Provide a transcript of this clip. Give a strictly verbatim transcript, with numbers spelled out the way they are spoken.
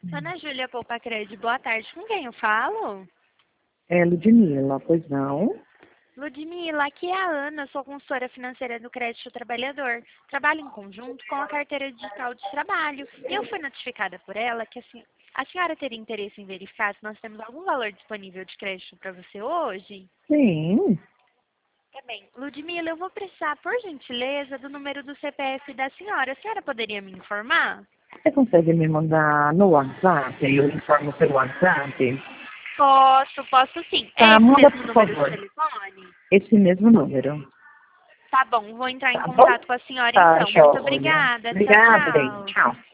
Ana Júlia Poupa Crédito, boa tarde. Com quem eu falo? É, Ludmila, pois não? Ludmila, aqui é a Ana, sou consultora financeira do Crédito Trabalhador. Trabalho em conjunto com a carteira digital de trabalho. E eu fui notificada por ela que assim, a senhora teria interesse em verificar se nós temos algum valor disponível de crédito para você hoje? Sim. Tá bem. Ludmila, eu vou precisar, por gentileza, do número do C P F da senhora. A senhora poderia me informar? Você consegue me mandar no WhatsApp? Eu informo pelo WhatsApp? Posso, posso sim. É Tá, esse manda mesmo por número de favor. telefone? Esse mesmo número. Tá bom, vou entrar em Tá bom? contato com a senhora Tá, então. Muito joia. obrigada. Tchau, Obrigada, bem. tchau. Tchau.